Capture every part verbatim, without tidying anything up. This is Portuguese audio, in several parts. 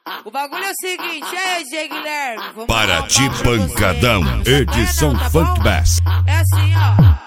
O bagulho é o seguinte, é D J Guilherme. Vamos Para ti pancadão, você. edição Não, tá Funk bom? Bass. É assim, ó.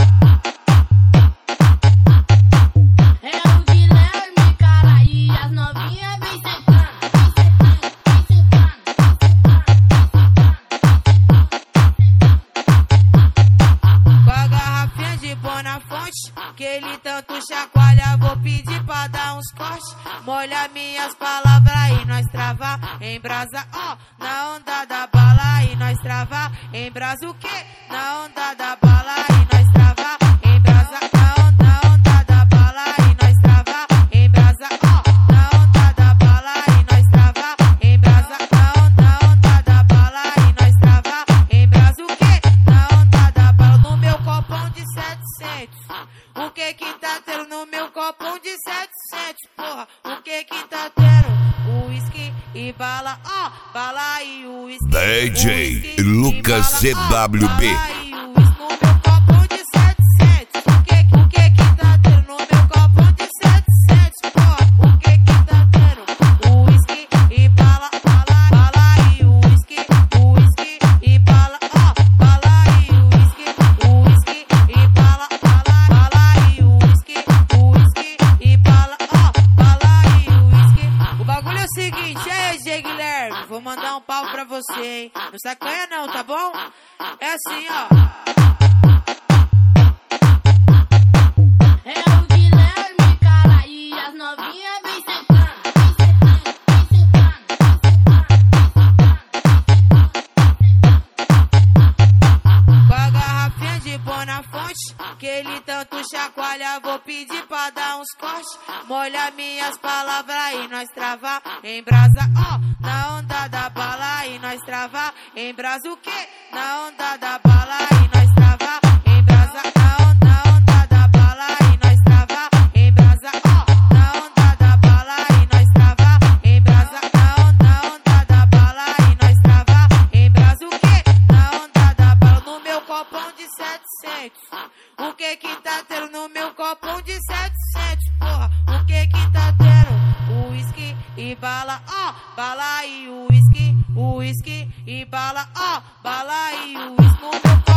Que ele tanto chacoalha, vou pedir pra dar uns cortes. Molha minhas palavras e nós travar em brasa, ó, oh, na onda da bala e nós travar em brasa o quê? Na onda da bala e nós travar em brasa, na onda, na onda da bala e nós travar em brasa, ó, oh, na onda da bala e nós travar em brasa, na onda, na onda da bala e nós travar em brasa o quê? Na onda da bala no meu copão de setecentos. O que que tá tendo no meu copão de setecentos, porra? O que que tá tendo? Uísque e bala, ó, oh, bala e uísque. D J Lucas C W B. No meu copão de setecentos. O que, o que que tá tendo no meu copão de setecentos, porra? O que que tá tendo? Uísque e bala, bala, bala e uísque. Uísque e bala, ó, oh, bala e uísque. Uísque e bala, bala, bala e uísque. Uísque e bala, ó, oh, bala e uísque. O bagulho é o seguinte, é D J Guilherme. Vou mandar um pau pra você, hein? Não sacanha não, tá bom? É assim, ó. Que ele tanto chacoalha, vou pedir pra dar uns cortes. Molha minhas palavras e nós travar em brasa, ó, oh, na onda da bala e nós travar em brasa o quê? Na onda da bala e nós travar em brasa, na onda, na onda da bala e nós travar em brasa, ó, oh, na onda da bala e nós travar em brasa, na onda, na onda da bala e nós travar em brasa o quê? Na onda da bala no meu copão de setecentos. O que que tá tendo no meu copão de setecentos, porra? O que que tá tendo? Uísque e bala, ó, oh, bala e uísque. Uísque e bala, ó, oh, bala e uísque no meu